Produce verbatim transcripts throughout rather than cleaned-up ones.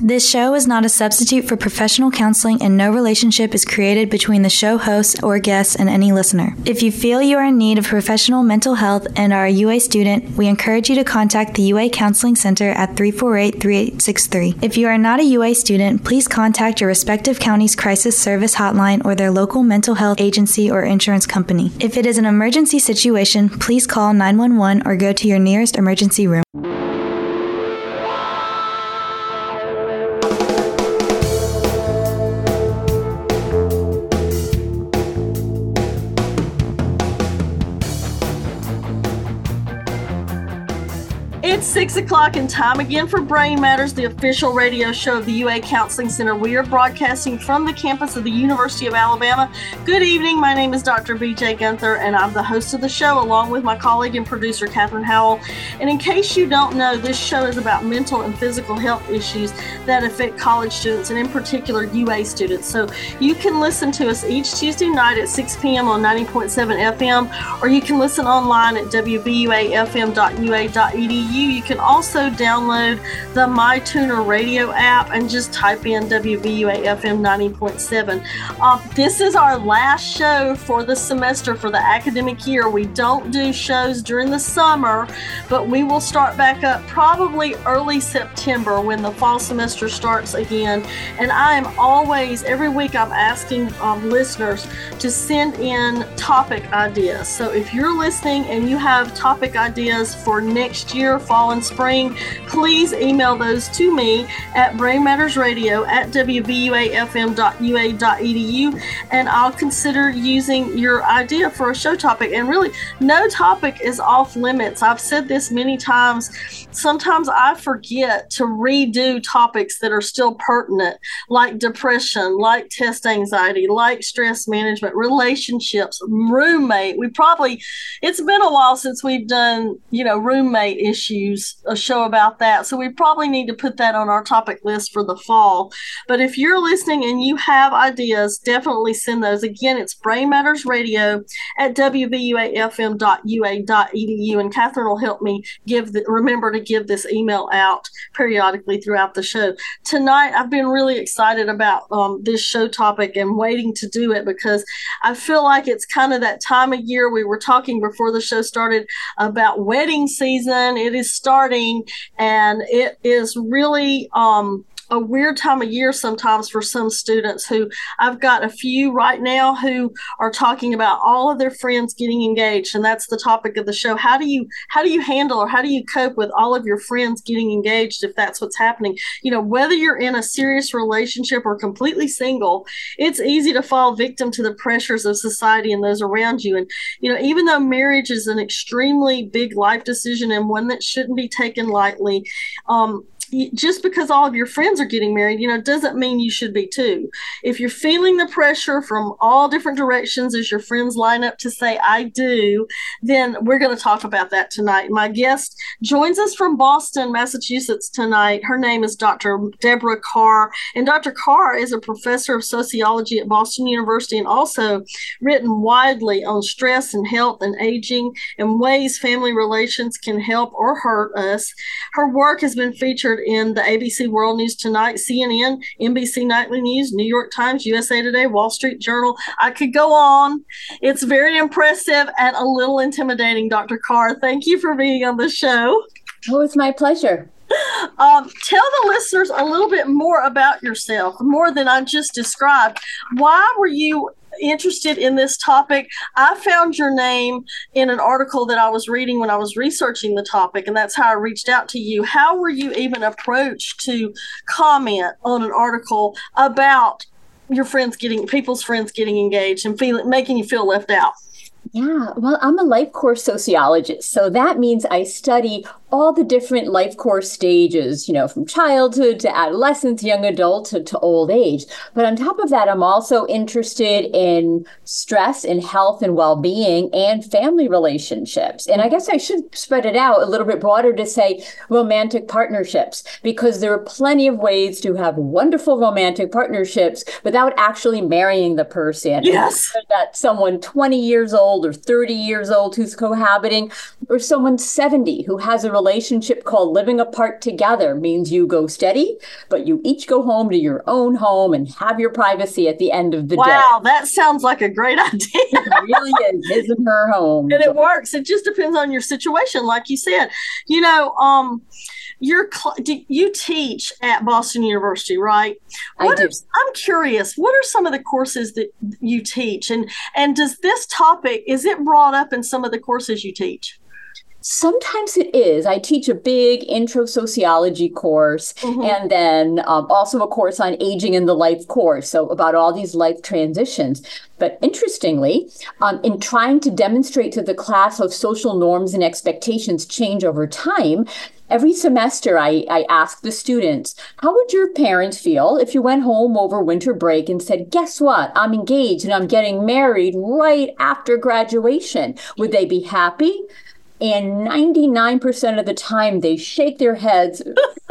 This show is not a substitute for professional counseling, and no relationship is created between the show host or guests and any listener. If you feel you are in need of professional mental health and are a U A student, we encourage you to contact the U A Counseling Center at three four eight, three eight six three. If you are not a U A student, please contact your respective county's crisis service hotline or their local mental health agency or insurance company. If it is an emergency situation, please call nine one one or go to your nearest emergency room. It's six o'clock and time again for Brain Matters, the official radio show of the U A Counseling Center. We are broadcasting from the campus of the University of Alabama. Good evening. My name is Doctor B J Gunther, and I'm the host of the show along with my colleague and producer, Catherine Howell. And in case you don't know, this show is about mental and physical health issues that affect college students and in particular U A students. So you can listen to us each Tuesday night at six p.m. on ninety point seven F M, or you can listen online at w v u a f m dot u a dot e d u. You can also download the MyTuner radio app and just type in W V U A F M ninety point seven. Uh, this is our last show for the semester, for the academic year. We don't do shows during the summer, but we will start back up probably early September when the fall semester starts again. And I am always, every week I'm asking um, listeners to send in topic ideas. So if you're listening and you have topic ideas for next year, fall and spring, please email those to me at brainmattersradio at w v u a f m dot u a dot e d u, and I'll consider using your idea for a show topic. And really, no topic is off limits. I've said this many times. Sometimes I forget to redo topics that are still pertinent, like depression, like test anxiety, like stress management, relationships, roommate. We probably, it's been a while since we've done, you know, roommate issues, a show about that. So we probably need to put that on our topic list for the fall. But if you're listening and you have ideas, definitely send those. Again, it's Brain Matters Radio at w v u a f m dot u a dot e d u, and Catherine will help me give the, remember to give this email out periodically throughout the show. Tonight, I've been really excited about um, this show topic and waiting to do it because I feel like it's kind of that time of year. We were talking before the show started about wedding season. It is starting, and it is really um, a weird time of year sometimes for some students. Who I've got a few right now who are talking about all of their friends getting engaged, and that's the topic of the show. How do you how do you handle or how do you cope with all of your friends getting engaged if that's what's happening? You know, whether you're in a serious relationship or completely single, it's easy to fall victim to the pressures of society and those around you. And, you know, even though marriage is an extremely big life decision and one that shouldn't be taken lightly, um, just because all of your friends are getting married, you know, doesn't mean you should be too. If you're feeling the pressure from all different directions as your friends line up to say, I do, then we're going to talk about that tonight. My guest joins us from Boston, Massachusetts tonight. Her name is Doctor Deborah Carr, and Doctor Carr is a professor of sociology at Boston University and also written widely on stress and health and aging and ways family relations can help or hurt us. Her work has been featured in the A B C World News Tonight, C N N, N B C Nightly News, New York Times, U S A Today, Wall Street Journal. I could go on. It's very impressive and a little intimidating, Doctor Carr. Thank you for being on the show. Oh, it's my pleasure. Um, tell the listeners a little bit more about yourself, more than I just described. Why were you interested in this topic? I found your name in an article that I was reading when I was researching the topic, and that's how I reached out to you. How were you even approached to comment on an article about your friends getting, people's friends getting engaged and feeling, making you feel left out? Yeah, well, I'm a life course sociologist, so that means I study all the different life course stages, you know, from childhood to adolescence, young adulthood to old age. But on top of that, I'm also interested in stress and health and well-being and family relationships. And I guess I should spread it out a little bit broader to say romantic partnerships, because there are plenty of ways to have wonderful romantic partnerships without actually marrying the person. Yes. That someone twenty years old old or thirty years old who's cohabiting, or someone seventy who has a relationship called living apart together, means you go steady, but you each go home to your own home and have your privacy at the end of the wow, day. Wow, that sounds like a great idea. It really is, his and her home. And it works. It just depends on your situation, like you said. You know, um, You're you teach at Boston University, right? What I do. Are, I'm curious, what are some of the courses that you teach? And and does this topic, is it brought up in some of the courses you teach? Sometimes it is. I teach a big intro sociology course, mm-hmm. and then um, also a course on aging in the life course, so about all these life transitions. But interestingly, um, in trying to demonstrate to the class how social norms and expectations change over time, every semester I, I ask the students, how would your parents feel if you went home over winter break and said, guess what, I'm engaged and I'm getting married right after graduation? Would they be happy? And ninety-nine percent of the time, they shake their heads,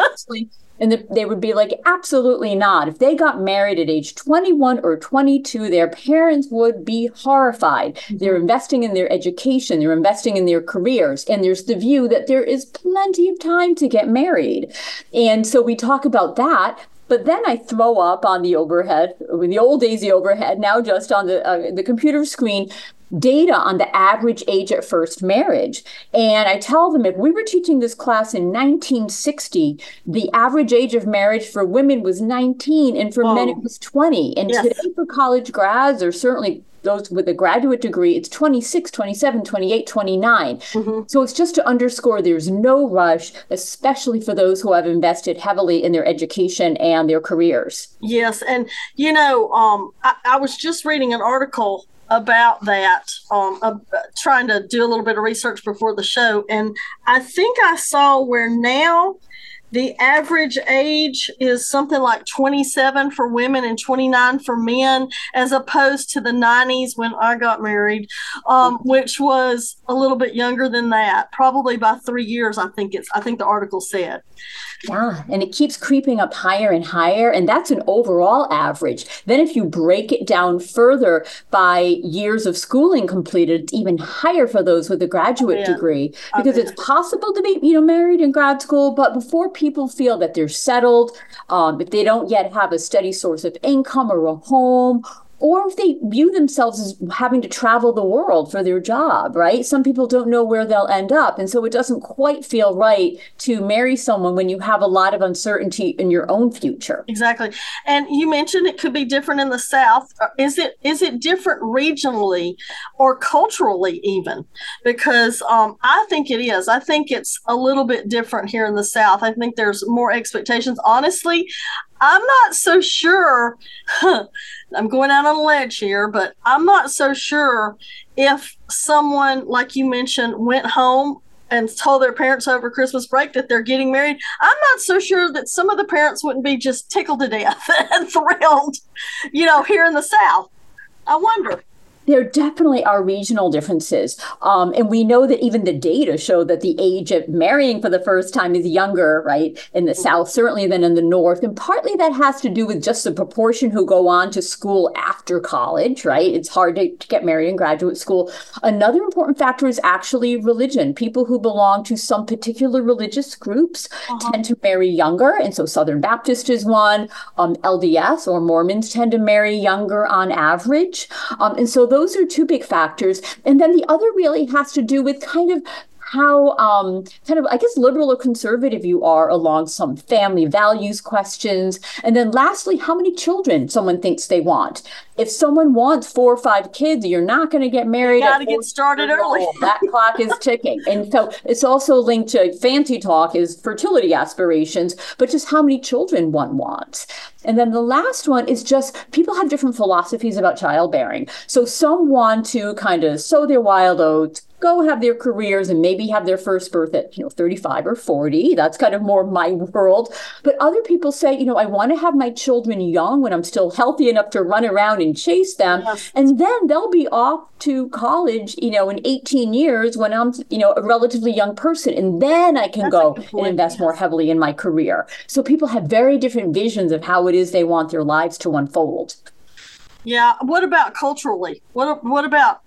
and they would be like, absolutely not. If they got married at age twenty-one or twenty-two, their parents would be horrified. Mm-hmm. They're investing in their education. They're investing in their careers. And there's the view that there is plenty of time to get married. And so we talk about that. But then I throw up on the overhead, in the old days, the overhead, now just on the uh, the computer screen, data on the average age at first marriage. And I tell them, if we were teaching this class in nineteen sixty, the average age of marriage for women was nineteen, and for oh. men it was twenty. And yes. today for college grads, or certainly those with a graduate degree, it's twenty-six, twenty-seven, twenty-eight, twenty-nine. Mm-hmm. So it's just to underscore there's no rush, especially for those who have invested heavily in their education and their careers. Yes. And, you know, um, I, I was just reading an article about that, um, uh, trying to do a little bit of research before the show. And I think I saw where now the average age is something like twenty-seven for women and twenty-nine for men, as opposed to the nineties when I got married, um, which was a little bit younger than that, probably by three years. I think it's, I think the article said. Yeah, and it keeps creeping up higher and higher, and that's an overall average. Then if you break it down further by years of schooling completed, it's even higher for those with a graduate yeah. degree, because okay. it's possible to be, you know, married in grad school, but before people feel that they're settled, um, if they don't yet have a steady source of income or a home, or if they view themselves as having to travel the world for their job, right? Some people don't know where they'll end up. And so it doesn't quite feel right to marry someone when you have a lot of uncertainty in your own future. Exactly. And you mentioned it could be different in the South. Is it is it different regionally or culturally even? Because um, I think it is. I think it's a little bit different here in the South. I think there's more expectations. Honestly, I'm not so sure. Huh, I'm going out on a ledge here, but I'm not so sure if someone, like you mentioned, went home and told their parents over Christmas break that they're getting married. I'm not so sure that some of the parents wouldn't be just tickled to death and thrilled, you know, here in the South. I wonder. There definitely are regional differences. Um, and we know that even the data show that the age of marrying for the first time is younger, right, in the South, certainly than in the North. And partly that has to do with just the proportion who go on to school after college, right? It's hard to, to get married in graduate school. Another important factor is actually religion. People who belong to some particular religious groups uh-huh. tend to marry younger. And so Southern Baptist is one. Um, L D S or Mormons tend to marry younger on average. Um, and so those Those are two big factors. And then the other really has to do with kind of how um, kind of, I guess, liberal or conservative you are along some family values questions. And then lastly, how many children someone thinks they want. If someone wants four or five kids, you're not going to get married. You got to get started early. That clock is ticking. And so it's also linked to fancy talk is fertility aspirations, but just how many children one wants. And then the last one is just people have different philosophies about childbearing. So some want to kind of sow their wild oats, go have their careers and maybe have their first birth at, you know, thirty-five or forty. That's kind of more my world. But other people say, you know, I want to have my children young when I'm still healthy enough to run around and chase them. Yes. And then they'll be off to college, you know, in eighteen years when I'm, you know, a relatively young person. And then I can That's go and invest yes. more heavily in my career. So people have very different visions of how it is they want their lives to unfold. Yeah. What about culturally? What, what about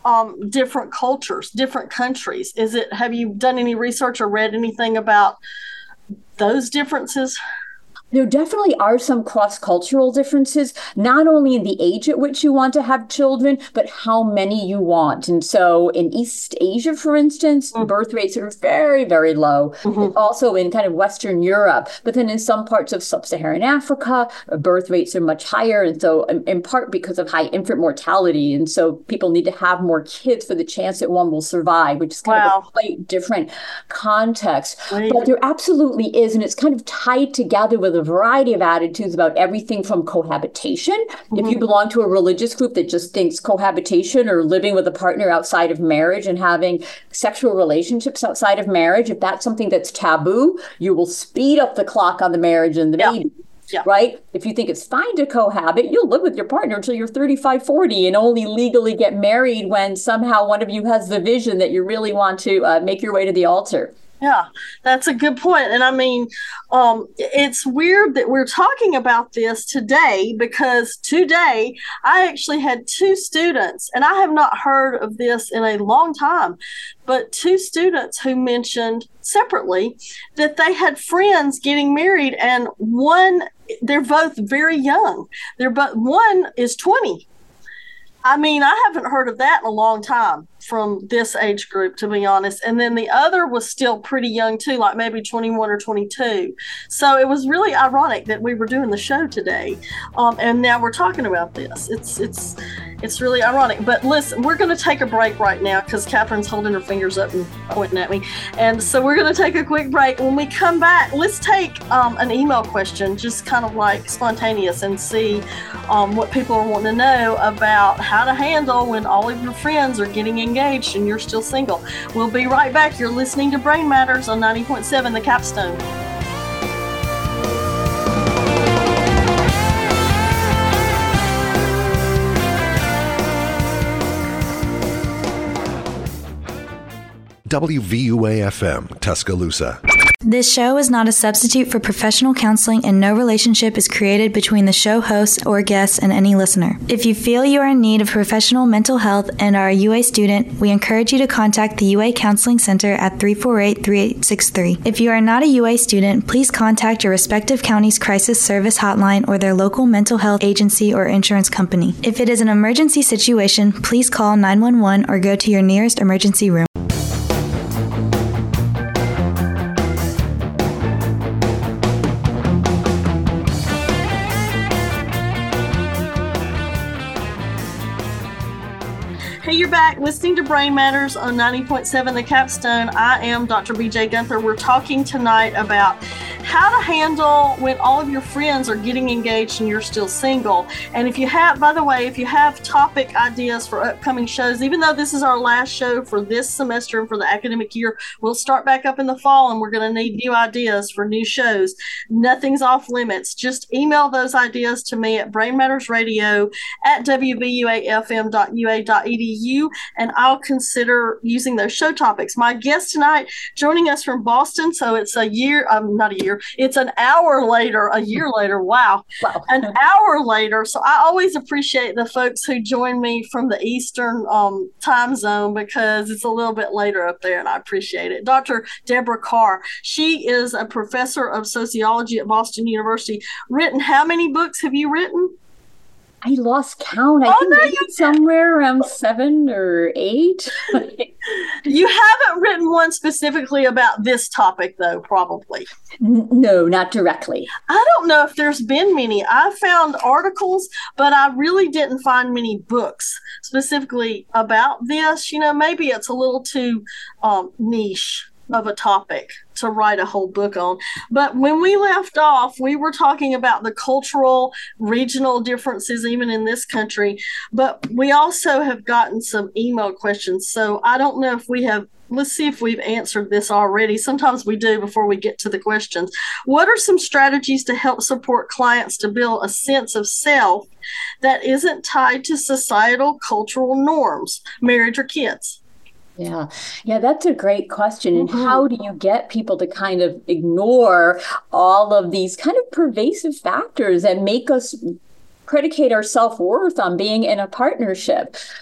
um, different cultures, different countries? Is it, have you done any research or read anything about those differences? There definitely are some cross-cultural differences, not only in the age at which you want to have children, but how many you want. And so in East Asia, for instance, mm-hmm. birth rates are very, very low. Mm-hmm. Also in kind of Western Europe. But then in some parts of sub-Saharan Africa, birth rates are much higher. And so in, in part because of high infant mortality. And so people need to have more kids for the chance that one will survive, which is kind wow. of a quite different context. Right. But there absolutely is. And it's kind of tied together with a variety of attitudes about everything from cohabitation. Mm-hmm. If you belong to a religious group that just thinks cohabitation or living with a partner outside of marriage and having sexual relationships outside of marriage, if that's something that's taboo, you will speed up the clock on the marriage and the yeah. baby. Yeah. Right? If you think it's fine to cohabit, you'll live with your partner until you're thirty-five, forty and only legally get married when somehow one of you has the vision that you really want to uh, make your way to the altar. Yeah, that's a good point. And I mean, um, it's weird that we're talking about this today because today I actually had two students, and I have not heard of this in a long time, but two students who mentioned separately that they had friends getting married, and one, they're both very young. They're both, one is twenty. I mean, I haven't heard of that in a long time from this age group, to be honest. And then the other was still pretty young too, like maybe twenty-one or twenty-two. So it was really ironic that we were doing the show today. Um, and now we're talking about this. It's, it's, it's really ironic. But listen, we're going to take a break right now because Catherine's holding her fingers up and pointing at me. And so we're going to take a quick break. When we come back, let's take um, an email question, just kind of like spontaneous, and see um, what people are wanting to know about how to handle when all of your friends are getting engaged and you're still single. We'll be right back. You're listening to Brain Matters on ninety point seven The Capstone. W V U A F M, Tuscaloosa. This show is not a substitute for professional counseling, and no relationship is created between the show host or guests and any listener. If you feel you are in need of professional mental health and are a U A student, we encourage you to contact the U A Counseling Center at three four eight, three eight six three. If you are not a U A student, please contact your respective county's crisis service hotline or their local mental health agency or insurance company. If it is an emergency situation, please call nine one one or go to your nearest emergency room. Hey, you're back listening to Brain Matters on ninety point seven The Capstone. I am Doctor B J Gunther. We're talking tonight about how to handle when all of your friends are getting engaged and you're still single. And if you have, by the way, if you have topic ideas for upcoming shows, even though this is our last show for this semester and for the academic year, we'll start back up in the fall and we're going to need new ideas for new shows. Nothing's off limits. Just email those ideas to me at brainmattersradio at w v u a f m dot u a dot e d u, and I'll consider using those show topics. My guest tonight, joining us from Boston, so it's a year, um, not a year, it's an hour later, a year later, wow, wow. an hour later. So I always appreciate the folks who join me from the Eastern um, time zone because it's a little bit later up there, and I appreciate it. Doctor Deborah Carr, she is a professor of sociology at Boston University. Written, how many books have you written? I lost count. I oh, think no, maybe somewhere around seven or eight. You haven't written one specifically about this topic, though, probably. N- no, not directly. I don't know if there's been many. I found articles, but I really didn't find many books specifically about this. You know, maybe it's a little too um, niche of a topic to write a whole book on. But when we left off, we were talking about the cultural, regional differences, even in this country. But we also have gotten some email questions. So I don't know if we have, let's see if we've answered this already. Sometimes we do before we get to the questions. What are some strategies to help support clients to build a sense of self that isn't tied to societal cultural norms, marriage or kids? Yeah, yeah, that's a great question. And Mm-hmm. how do you get people to kind of ignore all of these kind of pervasive factors and make us predicate our self-worth on being in a partnership?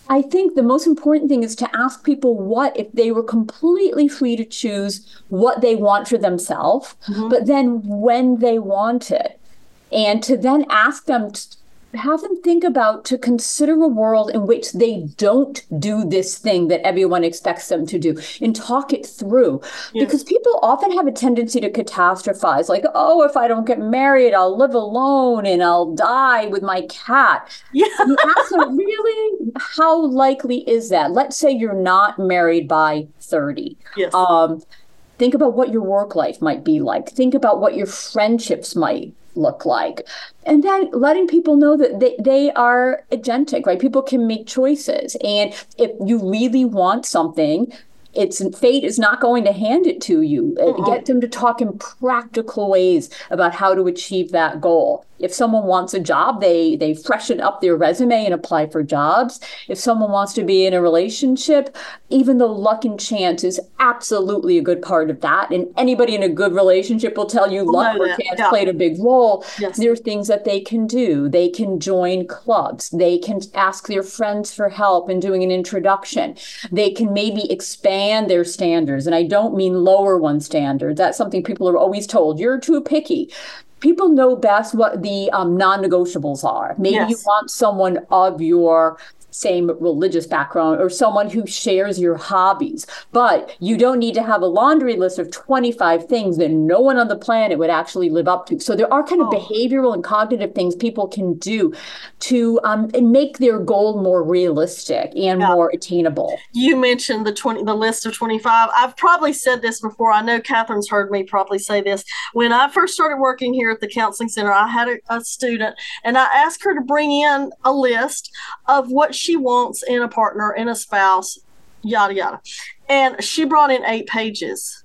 I think the most important thing is to ask people what if they were completely free to choose what they want for themselves, mm-hmm. but then when they want it. And to then ask them, to have them think about, to consider a world in which they don't do this thing that everyone expects them to do, and talk it through. Yes. Because people often have a tendency to catastrophize, like, oh, if I don't get married, I'll live alone and I'll die with my cat. Yeah. You ask them, really, how likely is that? Let's say you're not married by thirty. Yes. Um, think about what your work life might be like. Think about what your friendships might look like. And then letting people know that they, they are agentic, right? People can make choices. And if you really want something, it's fate is not going to hand it to you. Mm-hmm. Get them to talk in practical ways about how to achieve that goal. If someone wants a job, they they freshen up their resume and apply for jobs. If someone wants to be in a relationship, even though luck and chance is absolutely a good part of that, and anybody in a good relationship will tell you luck or chance yeah. played a big role, yes. there are things that they can do. They can join clubs. They can ask their friends for help in doing an introduction. They can maybe expand their standards. And I don't mean lower one standards. That's something people are always told. You're too picky. People know best what the um, non-negotiables are. Maybe yes. you want someone of your same religious background or someone who shares your hobbies, but you don't need to have a laundry list of twenty-five things that no one on the planet would actually live up to. So there are kind of oh. behavioral and cognitive things people can do to um, make their goal more realistic and yeah. more attainable. You mentioned the twenty, the list of twenty-five. I've probably said this before. I know Catherine's heard me probably say this. When I first started working here at the counseling center, I had a, a student, and I asked her to bring in a list of what she wants in a partner, in a spouse, yada, yada. And she brought in eight pages.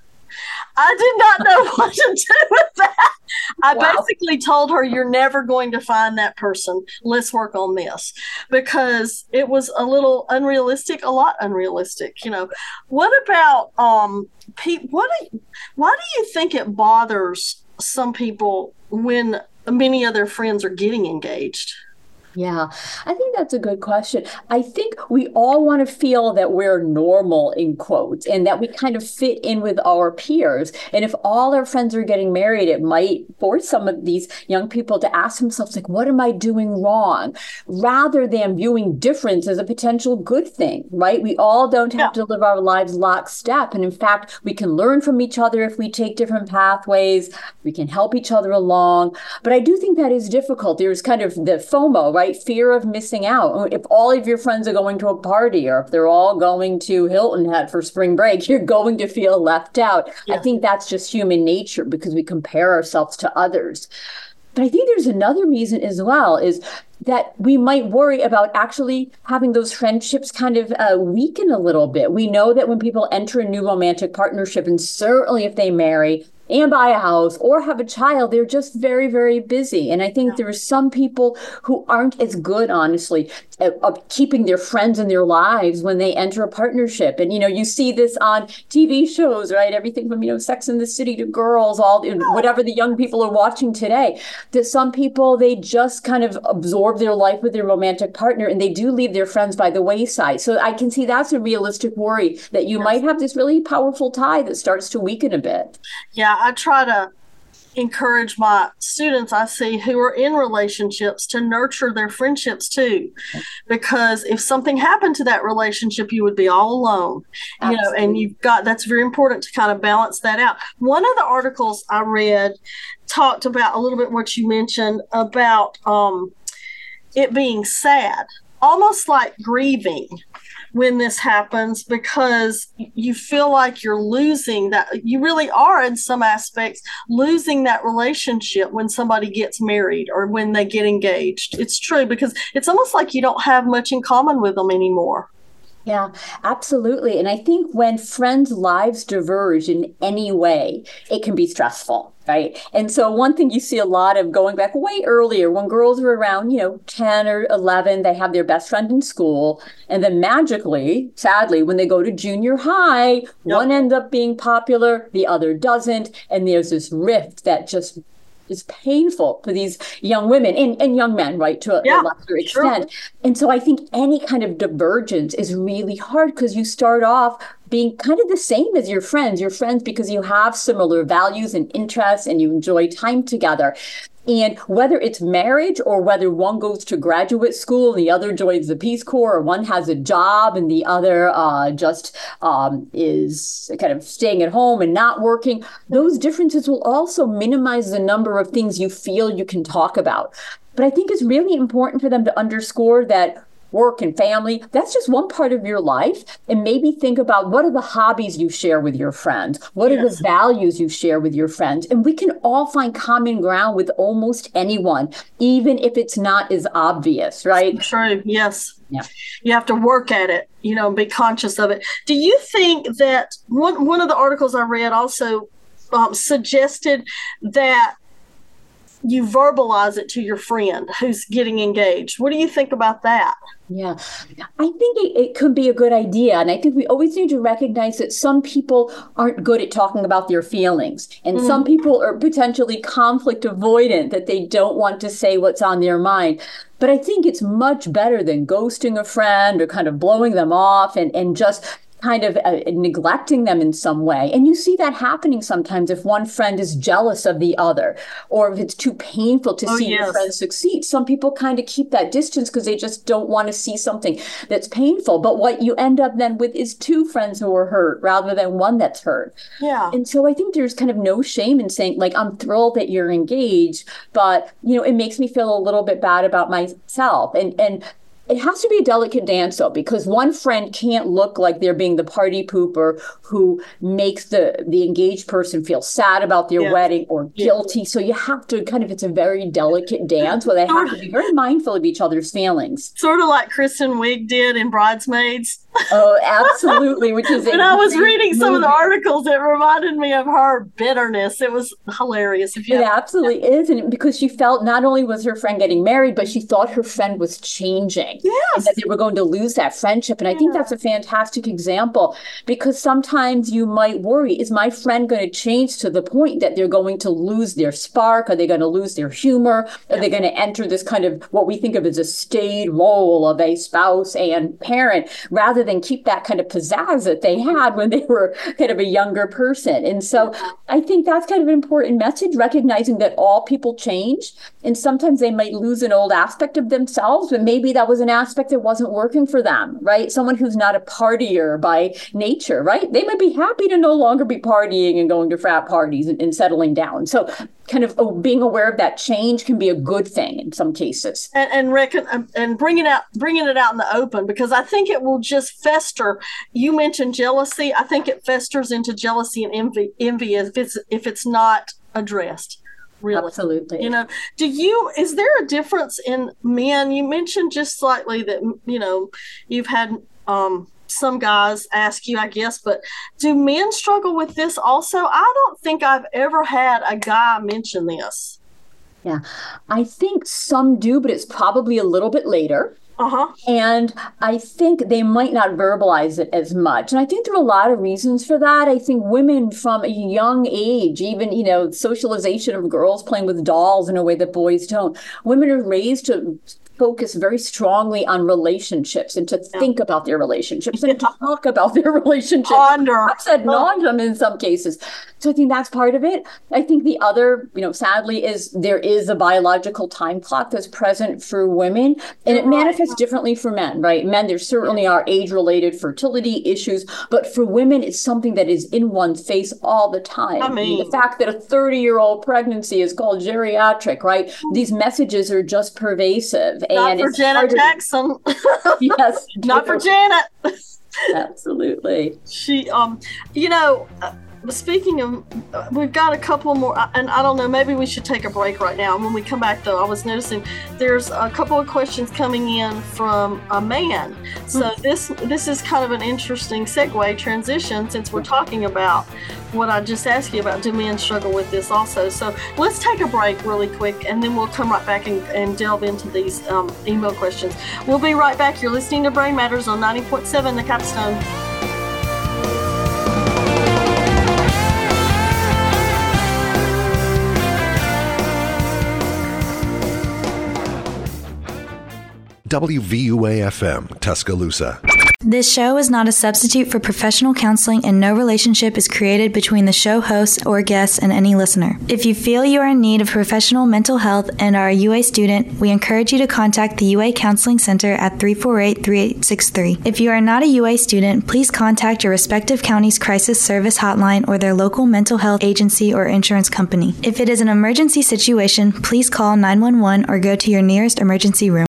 I did not know what to do with that. I wow. basically told her, you're never going to find that person. Let's work on this. Because it was a little unrealistic, a lot unrealistic. You know, what about, um, pe- what? Do, why do you think it bothers some people when many of their friends are getting engaged? Yeah, I think that's a good question. I think we all want to feel that we're normal, in quotes, and that we kind of fit in with our peers. And if all our friends are getting married, it might force some of these young people to ask themselves, like, what am I doing wrong? Rather than viewing difference as a potential good thing, right? We all don't have yeah. to live our lives lockstep. And in fact, we can learn from each other if we take different pathways. We can help each other along. But I do think that is difficult. There's kind of the FOMO, right? Fear of missing out. If all of your friends are going to a party, or if they're all going to Hilton Head for spring break, you're going to feel left out. Yeah. I think that's just human nature because we compare ourselves to others. But I think there's another reason as well, is that we might worry about actually having those friendships kind of uh, weaken a little bit. We know that when people enter a new romantic partnership, and certainly if they marry and buy a house or have a child, they're just very, very busy. And I think yeah. there are some people who aren't as good, honestly, at, at keeping their friends in their lives when they enter a partnership. And, you know, you see this on T V shows, right? Everything from, you know, Sex and the City to Girls, all whatever the young people are watching today, that some people, they just kind of absorb their life with their romantic partner, and they do leave their friends by the wayside. So I can see that's a realistic worry, that you yes. might have this really powerful tie that starts to weaken a bit. Yeah, I try to encourage my students I see who are in relationships to nurture their friendships too, because if something happened to that relationship, you would be all alone. Absolutely. You know, and you've got, that's very important to kind of balance that out. One of the articles I read talked about a little bit what you mentioned about um, it being sad, almost like grieving when this happens, because you feel like you're losing that. You really are, in some aspects, losing that relationship when somebody gets married or when they get engaged. It's true, because it's almost like you don't have much in common with them anymore. Yeah, absolutely. And I think when friends' lives diverge in any way, it can be stressful, right? And so one thing you see a lot of, going back way earlier, when girls were around, you know, ten or eleven, they have their best friend in school. And then magically, sadly, when they go to junior high, yep. one ends up being popular, the other doesn't. And there's this rift that just is painful for these young women and, and young men, right, to a, yeah, a lesser extent. Sure. And so I think any kind of divergence is really hard because you start off being kind of the same as your friends, your friends because you have similar values and interests and you enjoy time together. And whether it's marriage or whether one goes to graduate school and the other joins the Peace Corps, or one has a job and the other uh, just um, is kind of staying at home and not working, those differences will also minimize the number of things you feel you can talk about. But I think it's really important for them to underscore that work and family, that's just one part of your life. And maybe think about what are the hobbies you share with your friends? What yes. are the values you share with your friends? And we can all find common ground with almost anyone, even if it's not as obvious, right? True. Yes. Yeah. You have to work at it, you know, and be conscious of it. Do you think that one, one of the articles I read also um, suggested that you verbalize it to your friend who's getting engaged? What do you think about that? Yeah, I think it, it could be a good idea. And I think we always need to recognize that some people aren't good at talking about their feelings. And mm-hmm. some people are potentially conflict avoidant, that they don't want to say what's on their mind. But I think it's much better than ghosting a friend or kind of blowing them off and, and just kind of uh, neglecting them in some way. And you see that happening sometimes if one friend is jealous of the other, or if it's too painful to oh, see yes. your friend succeed. Some people kind of keep that distance because they just don't want to see something that's painful. But what you end up then with is two friends who are hurt rather than one that's hurt. Yeah. And so I think there's kind of no shame in saying, like, I'm thrilled that you're engaged, but, you know, it makes me feel a little bit bad about myself. And, and, It has to be a delicate dance, though, because one friend can't look like they're being the party pooper who makes the, the engaged person feel sad about their yeah. wedding or guilty. Yeah. So you have to kind of, it's a very delicate dance where they have to be very mindful of each other's feelings. Sort of like Kristen Wiig did in Bridesmaids. Oh, absolutely. Which is when I was reading some movie. of the articles, it reminded me of her bitterness. It was hilarious. If you it absolutely that. is. And because she felt not only was her friend getting married, but she thought her friend was changing. Yes. And that they were going to lose that friendship. And I yeah. think that's a fantastic example, because sometimes you might worry, is my friend going to change to the point that they're going to lose their spark? Are they going to lose their humor? Are yeah. they going to enter this kind of what we think of as a staid role of a spouse and parent, rather than keep that kind of pizzazz that they had when they were kind of a younger person? And so I think that's kind of an important message, recognizing that all people change. And sometimes they might lose an old aspect of themselves, but maybe that was an aspect that wasn't working for them, right? Someone who's not a partier by nature, right? They might be happy to no longer be partying and going to frat parties and, and settling down. So kind of oh, being aware of that change can be a good thing in some cases. And and, reckon, and bringing out bringing it out in the open, because I think it will just fester. You mentioned jealousy. I think it festers into jealousy and envy, envy if it's if it's not addressed. Really. Absolutely. You know, do you, is there a difference in men? You mentioned just slightly that, you know, you've had um, some guys ask you, I guess, but do men struggle with this also? I don't think I've ever had a guy mention this. Yeah, I think some do, but it's probably a little bit later. Uh-huh. And I think they might not verbalize it as much. And I think there are a lot of reasons for that. I think women from a young age, even, you know, socialization of girls playing with dolls in a way that boys don't. Women are raised to focus very strongly on relationships and to yeah. think about their relationships and yeah. talk about their relationships. Ponder. I've said nauseam in some cases. So I think that's part of it. I think the other, you know, sadly, is there is a biological time clock that's present for women, and it manifests differently for men, right? Men, there certainly are age-related fertility issues, but for women, it's something that is in one's face all the time. I mean, the fact that a thirty-year-old pregnancy is called geriatric, right? These messages are just pervasive. Not and for it's Janet Jackson. Yes. Not for Janet. Absolutely. She, um, you know, uh, speaking of, uh, we've got a couple more, and I don't know, maybe we should take a break right now. And when we come back, though, I was noticing there's a couple of questions coming in from a man. So mm-hmm. this this is kind of an interesting segue transition, since we're talking about what I just asked you about. Do men struggle with this also? So let's take a break really quick, and then we'll come right back and, and delve into these um, email questions. We'll be right back. You're listening to Brain Matters on ninety point seven The Capstone. W V U A F M, Tuscaloosa. This show is not a substitute for professional counseling, and no relationship is created between the show host or guests and any listener. If you feel you are in need of professional mental health and are a U A student, we encourage you to contact the U A Counseling Center at three four eight, three eight six three. If you are not a U A student, please contact your respective county's crisis service hotline or their local mental health agency or insurance company. If it is an emergency situation, please call nine one one or go to your nearest emergency room.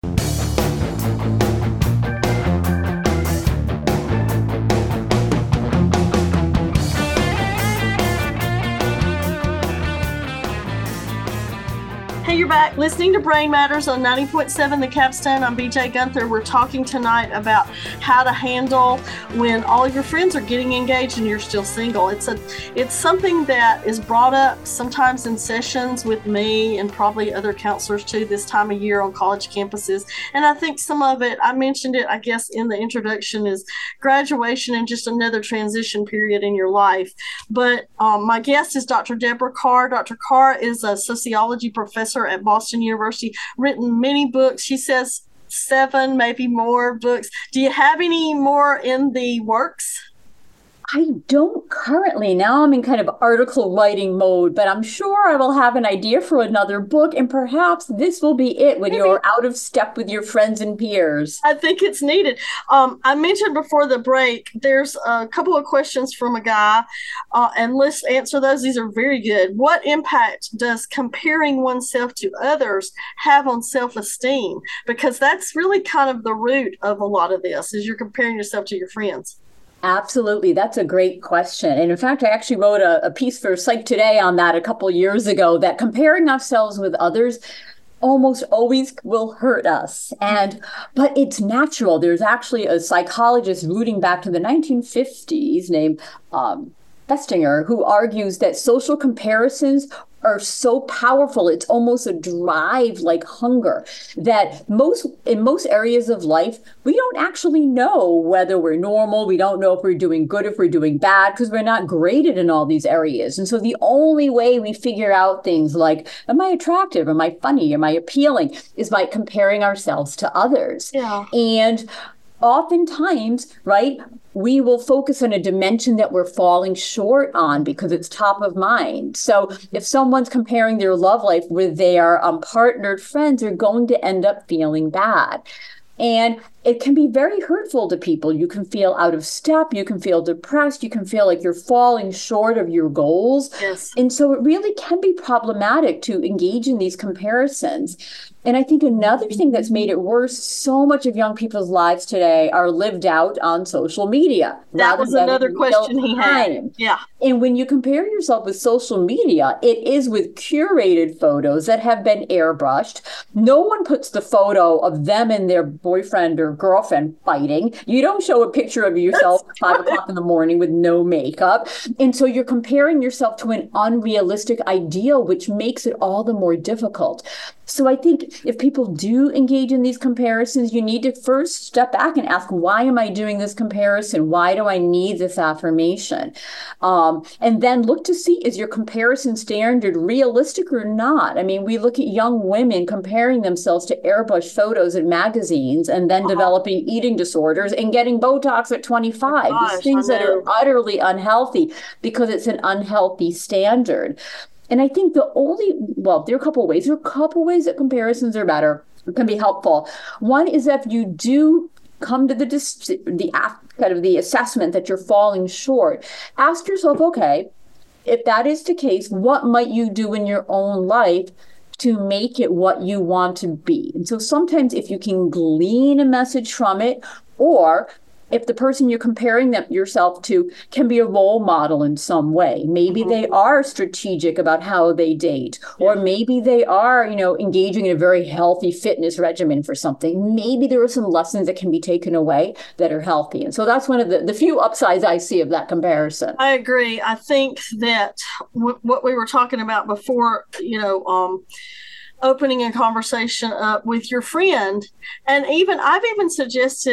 You're back listening to Brain Matters on ninety point seven The Capstone. I'm B J Gunther. We're talking tonight about how to handle when all of your friends are getting engaged and you're still single. It's a, it's something that is brought up sometimes in sessions with me and probably other counselors too this time of year on college campuses. And I think some of it, I mentioned it, I guess, in the introduction, is graduation and just another transition period in your life. But um, my guest is Doctor Deborah Carr. Doctor Carr is a sociology professor at Boston University, written many books. She says seven, maybe more books. Do you have any more in the works? I don't currently. Now I'm in kind of article writing mode, but I'm sure I will have an idea for another book, and perhaps this will be it when Maybe. You're out of step with your friends and peers. I think it's needed. Um, I mentioned before the break, there's a couple of questions from a guy, uh, and let's answer those. These are very good. What impact does comparing oneself to others have on self-esteem? Because that's really kind of the root of a lot of this, is you're comparing yourself to your friends. Absolutely. That's a great question. And in fact, I actually wrote a, a piece for Psych Today on that a couple years ago, that comparing ourselves with others almost always will hurt us. And but it's natural. There's actually a psychologist rooting back to the nineteen fifties named um, Festinger, who argues that social comparisons are so powerful. It's almost a drive like hunger, that most in most areas of life, we don't actually know whether we're normal. We don't know if we're doing good, if we're doing bad, because we're not graded in all these areas. And so the only way we figure out things like, am I attractive? Am I funny? Am I appealing? Is by comparing ourselves to others. Yeah. And oftentimes, right, we will focus on a dimension that we're falling short on because it's top of mind. So if someone's comparing their love life with their um, partnered friends, they're going to end up feeling bad. And it can be very hurtful to people. You can feel out of step. You can feel depressed. You can feel like you're falling short of your goals. Yes. And so it really can be problematic to engage in these comparisons. And I think another thing that's made it worse, so much of young people's lives today are lived out on social media. That was another question he had. Yeah. And when you compare yourself with social media, it is with curated photos that have been airbrushed. No one puts the photo of them and their boyfriend or girlfriend fighting. You don't show a picture of yourself at five o'clock in the morning with no makeup. And so you're comparing yourself to an unrealistic ideal, which makes it all the more difficult. So I think if people do engage in these comparisons, you need to first step back and ask, why am I doing this comparison? Why do I need this affirmation? Um, and then look to see, is your comparison standard realistic or not? I mean, we look at young women comparing themselves to airbrushed photos in magazines and then uh-huh. developing eating disorders and getting Botox at twenty-five. Gosh, these things that are utterly unhealthy because it's an unhealthy standard. And I think the only, well, there are a couple of ways. There are a couple of ways that comparisons are better, can be helpful. One is if you do come to the the kind of the assessment that you're falling short, ask yourself, okay, if that is the case, what might you do in your own life to make it what you want to be? And so sometimes if you can glean a message from it, or if the person you're comparing them yourself to can be a role model in some way, maybe mm-hmm. they are strategic about how they date, yeah. or maybe they are, you know, engaging in a very healthy fitness regimen for something. Maybe there are some lessons that can be taken away that are healthy. And so that's one of the, the few upsides I see of that comparison. I agree. I think that w- what we were talking about before, you know, um, opening a conversation up with your friend, and even I've even suggested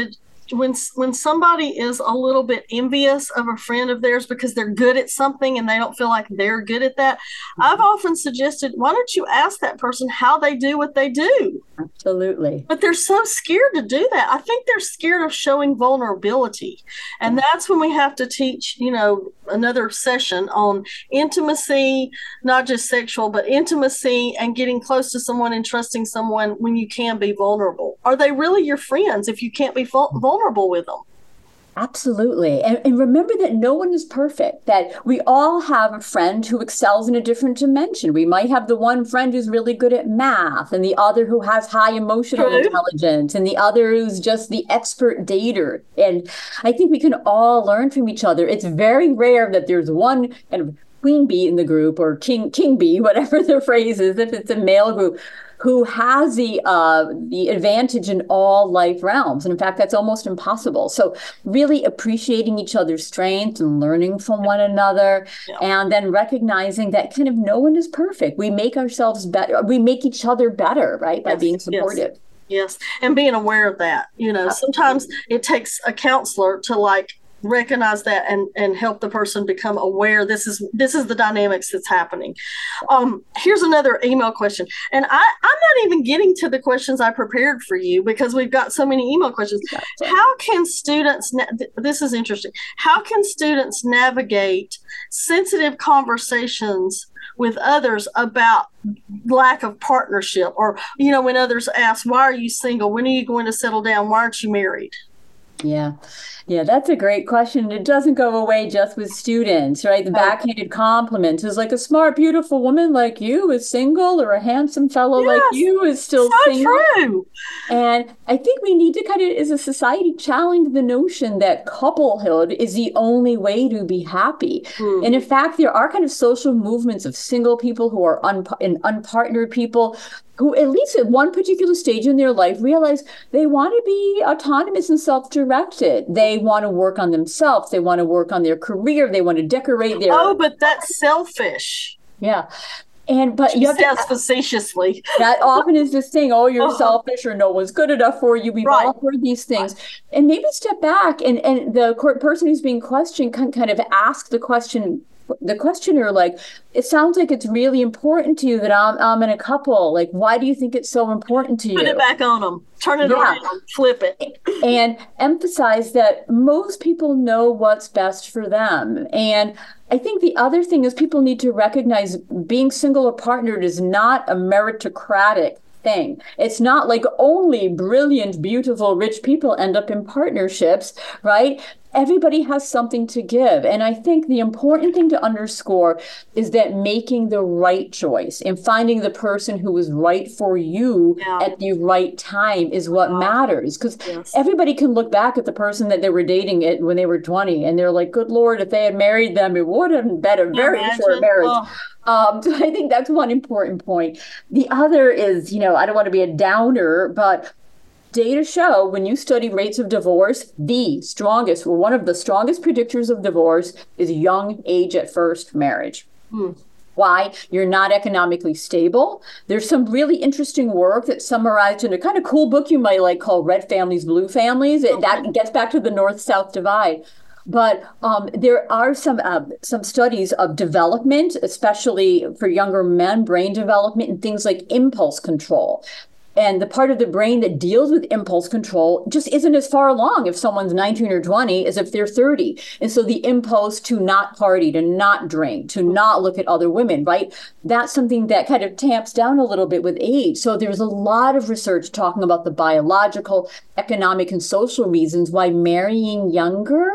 when when somebody is a little bit envious of a friend of theirs because they're good at something and they don't feel like they're good at that, I've often suggested, why don't you ask that person how they do what they do? Absolutely. But they're so scared to do that. I think they're scared of showing vulnerability. And that's when we have to teach, you know, another session on intimacy, not just sexual, but intimacy and getting close to someone and trusting someone when you can be vulnerable. Are they really your friends if you can't be vulnerable with them? Absolutely. And, and remember that no one is perfect, that we all have a friend who excels in a different dimension. We might have the one friend who's really good at math and the other who has high emotional True. intelligence and the other who's just the expert dater. And I think we can all learn from each other. It's very rare that there's one kind of queen bee in the group or king king bee, whatever the phrase is, if it's a male group, who has the uh, the advantage in all life realms. And in fact, that's almost impossible. So really appreciating each other's strengths and learning from one another, yeah. and then recognizing that kind of no one is perfect. We make ourselves better. We make each other better, right? By yes, being supportive. Yes. yes. And being aware of that. You know, sometimes it takes a counselor to like recognize that and and help the person become aware this is this is the dynamics that's happening. Um here's another email question, and I I'm not even getting to the questions I prepared for you because we've got so many email questions. How can students na- this is interesting how can students navigate sensitive conversations with others about lack of partnership, or you know, when others ask, why are you single, when are you going to settle down, why aren't you married? Yeah. Yeah, that's a great question. It doesn't go away just with students, right? The backhanded compliment is like a smart, beautiful woman like you is single, or a handsome fellow yes, like you is still so single. True. And I think we need to kind of, as a society, challenge the notion that couplehood is the only way to be happy. Mm. And in fact, there are kind of social movements of single people who are un- and unpartnered people who, at least at one particular stage in their life, realize they want to be autonomous and self-directed. They want to work on themselves. They want to work on their career. They want to decorate their... Oh, but that's selfish. Yeah. And but she you have says to, facetiously. That often is this thing, oh, you're uh-huh. selfish, or no one's good enough for you. We've right. all heard these things. Right. And maybe step back and, and the court person who's being questioned can kind of ask the question, the questioner, like, it sounds like it's really important to you that I'm, I'm in a couple. Like, why do you think it's so important to you? Put it back on them. Turn it yeah. around. Flip it. And emphasize that most people know what's best for them. And I think the other thing is people need to recognize being single or partnered is not a meritocratic thing. It's not like only brilliant, beautiful, rich people end up in partnerships, right? Everybody has something to give. And I think the important thing to underscore is that making the right choice and finding the person who is right for you yeah. at the right time is what wow. matters. Because yes. everybody can look back at the person that they were dating it when they were twenty and they're like, good Lord, if they had married them, it would have been a very Imagine. short marriage. Oh. Um, so I think that's one important point. The other is, you know, I don't want to be a downer, but data show when you study rates of divorce, the strongest, or one of the strongest predictors of divorce is young age at first marriage. Hmm. Why? You're not economically stable. There's some really interesting work that's summarized in a kind of cool book you might like called Red Families, Blue Families. It, that gets back to the North-South divide. But um, there are some uh, some studies of development, especially for younger men, brain development and things like impulse control. And the part of the brain that deals with impulse control just isn't as far along if someone's nineteen or twenty as if they're thirty. And so the impulse to not party, to not drink, to not look at other women, right? That's something that kind of tamps down a little bit with age. So there's a lot of research talking about the biological, economic, and social reasons why marrying younger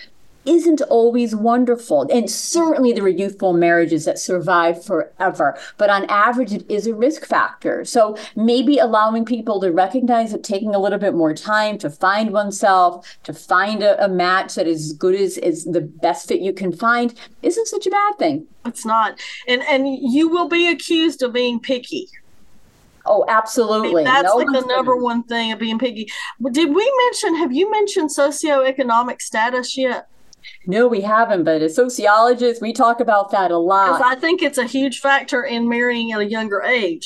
isn't always wonderful. And certainly there are youthful marriages that survive forever. But on average, it is a risk factor. So maybe allowing people to recognize that taking a little bit more time to find oneself, to find a, a match that is as good as is the best fit you can find, isn't such a bad thing. It's not. And and you will be accused of being picky. Oh, absolutely. I mean, that's no like the number gonna... one thing of being picky. Did we mention, have you mentioned socioeconomic status yet? No, we haven't, but as sociologists, we talk about that a lot. Because I think it's a huge factor in marrying at a younger age.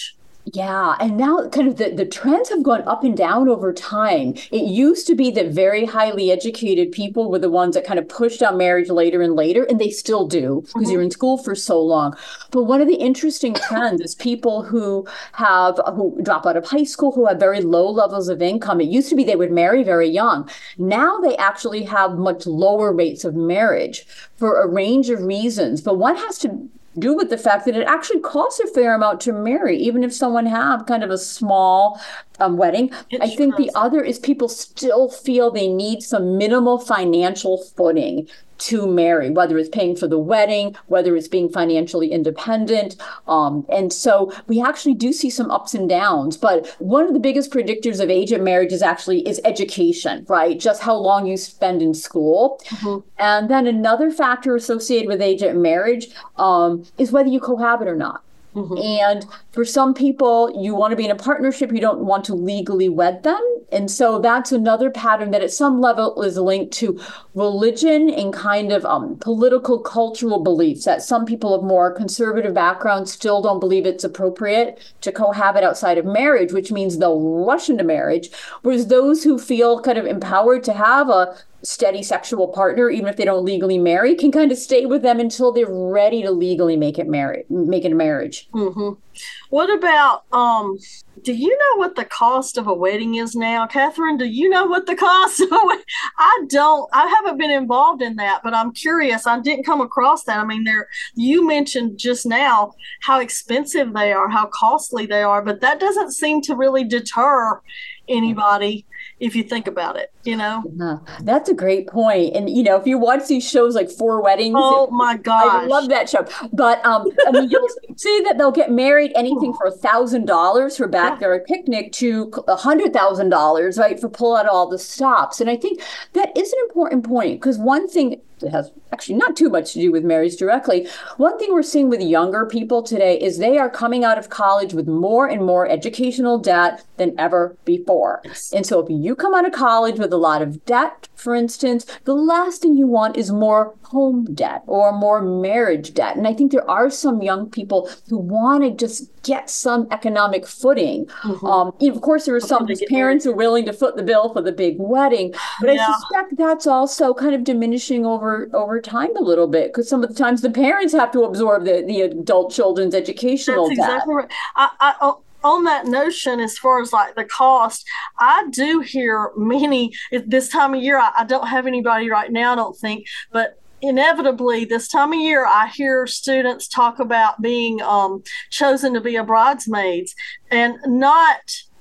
Yeah, and now kind of the, the trends have gone up and down over time. It used to be that very highly educated people were the ones that kind of pushed on marriage later and later, and they still do because mm-hmm. you're in school for so long. But one of the interesting trends is people who have who drop out of high school, who have very low levels of income. It used to be they would marry very young. Now they actually have much lower rates of marriage for a range of reasons. But one has to do with the fact that it actually costs a fair amount to marry, even if someone have kind of a small um, wedding. It's I think true. The other is people still feel they need some minimal financial footing to marry, whether it's paying for the wedding, whether it's being financially independent. Um, and so we actually do see some ups and downs. But one of the biggest predictors of age of marriage is actually is education, right? Just how long you spend in school. Mm-hmm. And then another factor associated with age of marriage um, is whether you cohabit or not. Mm-hmm. And for some people, you want to be in a partnership, you don't want to legally wed them. And so that's another pattern that at some level is linked to religion and kind of um, political, cultural beliefs that some people of more conservative backgrounds still don't believe it's appropriate to cohabit outside of marriage, which means they'll rush into marriage. Whereas those who feel kind of empowered to have a steady sexual partner, even if they don't legally marry, can kind of stay with them until they're ready to legally make it marry, make it a marriage. Mm-hmm. What about, um, do you know what the cost of a wedding is now? Catherine, do you know what the cost of a wedding? I don't, I haven't been involved in that, but I'm curious. I didn't come across that. I mean, there, you mentioned just now how expensive they are, how costly they are, but that doesn't seem to really deter anybody if you think about it, you know? Yeah, that's a great point. And, you know, if you watch these shows like Four Weddings. Oh, my gosh. I love that show. But, um, I mean, you'll see that they'll get married anything for one thousand dollars for backyard yeah. picnic to one hundred thousand dollars, right, for pull out all the stops. And I think that is an important point because one thing that has actually not too much to do with marriage directly. One thing we're seeing with younger people today is they are coming out of college with more and more educational debt than ever before. Yes. And so if you come out of college with a lot of debt, for instance, the last thing you want is more home debt or more marriage debt. And I think there are some young people who want to just get some economic footing. Mm-hmm. Um, you know, of course, there are some whose parents are willing to foot the bill for the big wedding, but yeah. I suspect that's also kind of diminishing over, over time a little bit because some of the times the parents have to absorb the, the adult children's educational that's debt. Exactly right. I, I, oh, on that notion, as far as like the cost, I do hear many this time of year. I, I don't have anybody right now, I don't think, but inevitably this time of year, I hear students talk about being um, chosen to be a bridesmaids and not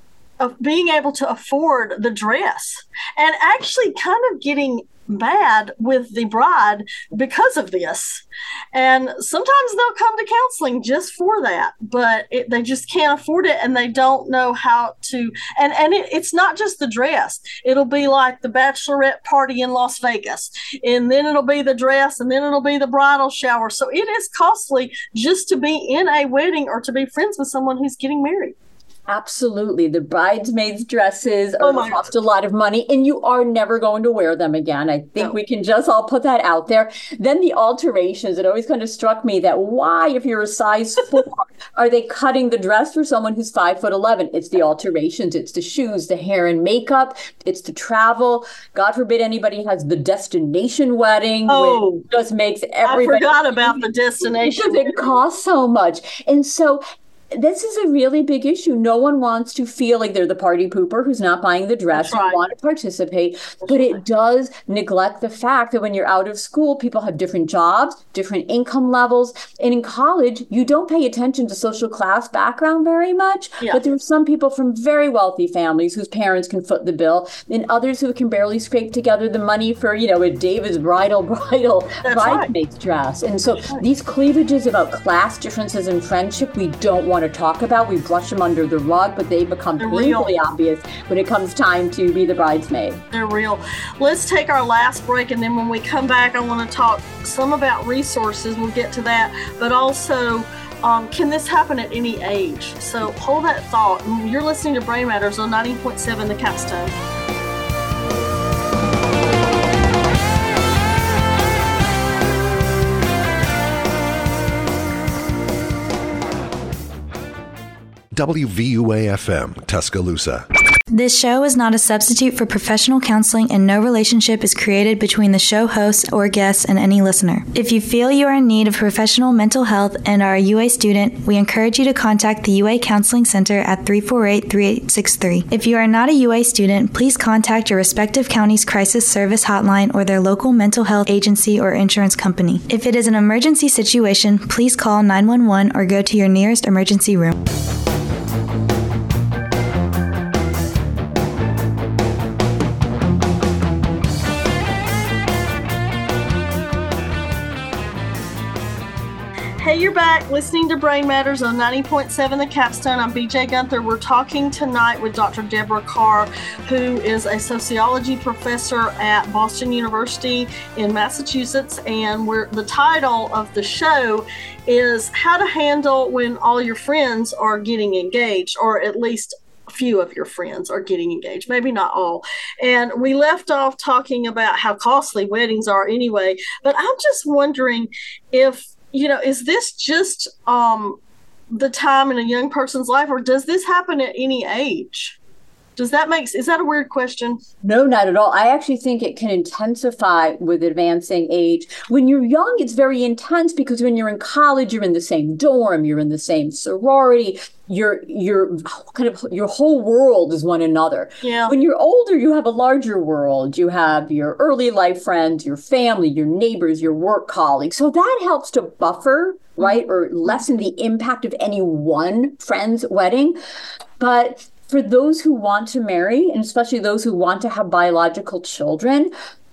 of being able to afford the dress and actually kind of getting mad with the bride because of this. And sometimes they'll come to counseling just for that, but it, they just can't afford it and they don't know how to. And, and it, it's not just the dress. It'll be like the bachelorette party in Las Vegas, and then it'll be the dress, and then it'll be the bridal shower. So it is costly just to be in a wedding or to be friends with someone who's getting married. Absolutely. The bridesmaids' dresses are, oh cost God. a lot of money, and you are never going to wear them again. I think no. we can just all put that out there. Then the alterations, it always kind of struck me that why, if you're a size four, are they cutting the dress for someone who's five foot eleven? It's the alterations. It's the shoes, the hair and makeup. It's the travel. God forbid anybody has the destination wedding. Oh, which just makes everybody. I forgot about the destination. Because it costs so much. And so this is a really big issue. No one wants to feel like they're the party pooper who's not buying the dress, who right. want to participate. That's but right. it does neglect the fact that when you're out of school, people have different jobs, different income levels. And in college, you don't pay attention to social class background very much. Yeah. But there are some people from very wealthy families whose parents can foot the bill, and others who can barely scrape together the money for, you know, a David's bridal bridal bridesmaid's right. dress. And so right. these cleavages about class differences in friendship, we don't want to talk about. We brush them under the rug, but they become They're painfully real. obvious when it comes time to be the bridesmaid. They're real. Let's take our last break, and then when we come back, I want to talk some about resources. We'll get to that, but also um, can this happen at any age? So hold that thought. You're listening to Brain Matters on ninety point seven The Capstone. W V U A F M, Tuscaloosa. This show is not a substitute for professional counseling, and no relationship is created between the show host or guests and any listener. If you feel you are in need of professional mental health and are a U A student, we encourage you to contact the U A Counseling Center at three four eight, three eight six three. If you are not a U A student, please contact your respective county's crisis service hotline or their local mental health agency or insurance company. If it is an emergency situation, please call nine one one or go to your nearest emergency room. Hey, you're back listening to Brain Matters on ninety point seven The Capstone. I'm B J Gunther. We're talking tonight with Doctor Deborah Carr, who is a sociology professor at Boston University in Massachusetts. And we're, the title of the show is How to Handle When All Your Friends Are Getting Engaged, or at least a few of your friends are getting engaged, maybe not all. And we left off talking about how costly weddings are anyway. But I'm just wondering if You know, is this just um, the time in a young person's life, or does this happen at any age? Does that make, is that a weird question? No, not at all. I actually think it can intensify with advancing age. When you're young, it's very intense because when you're in college, you're in the same dorm, you're in the same sorority. Your your kind of your whole world is one another. Yeah. When you're older, you have a larger world. You have your early life friends, your family, your neighbors, your work colleagues. So that helps to buffer, right, or lessen the impact of any one friend's wedding. But for those who want to marry, and especially those who want to have biological children,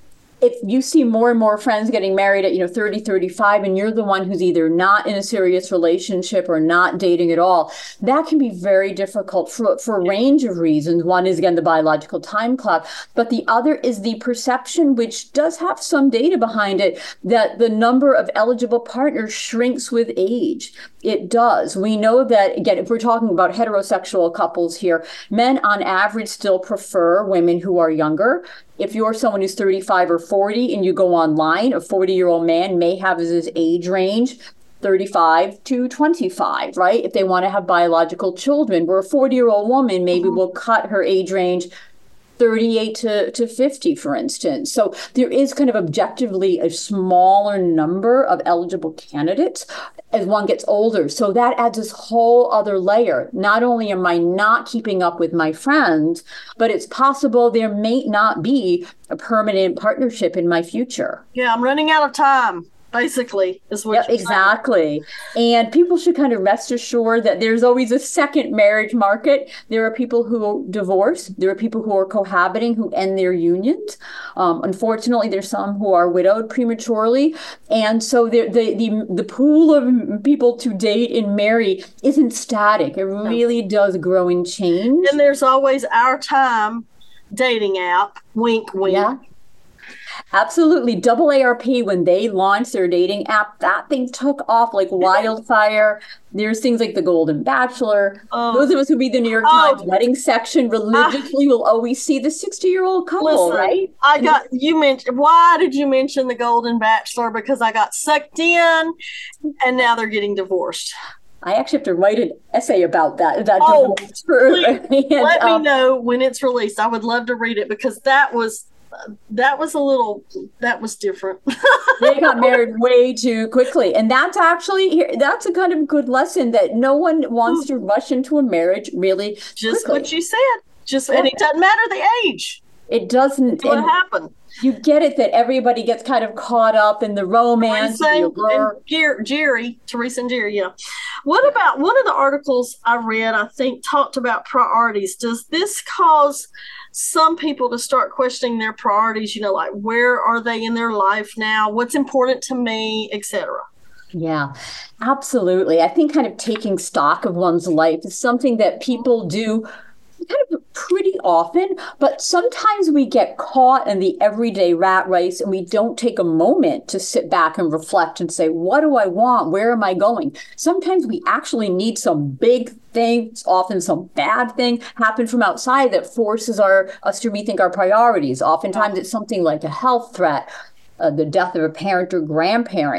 if you see more and more friends getting married at, you know, thirty, thirty-five, and you're the one who's either not in a serious relationship or not dating at all, that can be very difficult for, for a range of reasons. One is, again, the biological time clock, but the other is the perception, which does have some data behind it, that the number of eligible partners shrinks with age. It does. We know that, again, if we're talking about heterosexual couples here, men on average still prefer women who are younger. If you're someone who's thirty-five or forty and you go online, a forty-year-old man may have his age range thirty-five to twenty-five, right? If they want to have biological children, where a forty-year-old woman maybe mm-hmm. will cut her age range thirty-eight to, to fifty, for instance. So there is kind of objectively a smaller number of eligible candidates as one gets older. So that adds this whole other layer. Not only am I not keeping up with my friends, but it's possible there may not be a permanent partnership in my future. Yeah, I'm running out of time. Basically, is what yep, you're exactly. Saying. And people should kind of rest assured that there's always a second marriage market. There are people who divorce. There are people who are cohabiting, who end their unions. Um, unfortunately, there's some who are widowed prematurely. And so the, the, the, the pool of people to date and marry isn't static. It really does grow and change. And there's always Our Time dating app, wink, wink. Yeah. Absolutely. Double A R P, when they launched their dating app, that thing took off like wildfire. There's things like the Golden Bachelor. Um, Those of us who read the New York Times um, wedding section religiously uh, will always see the sixty-year-old couple, listen, right? I and got, you mentioned, why did you mention the Golden Bachelor? Because I got sucked in and now they're getting divorced. I actually have to write an essay about that. that oh, please, and, let um, me know when it's released. I would love to read it because that was that was a little, that was different. They got married way too quickly. And that's actually, that's a kind of good lesson that no one wants to rush into a marriage really Just quickly. what you said. Just, and it doesn't matter the age. It doesn't. What happened? You get it that everybody gets kind of caught up in the romance. Teresa and Jer- Jerry, Teresa and Jerry, yeah. What about, one of the articles I read, I think, talked about priorities. Does this cause some people to start questioning their priorities, you know, like where are they in their life now? What's important to me, et cetera? Yeah, absolutely. I think kind of taking stock of one's life is something that people do kind of pretty often, but sometimes we get caught in the everyday rat race and we don't take a moment to sit back and reflect and say, what do I want? Where am I going? Sometimes we actually need some big things, often some bad thing happen from outside that forces our us to rethink our priorities. Oftentimes it's something like a health threat, Uh, the death of a parent or grandparent,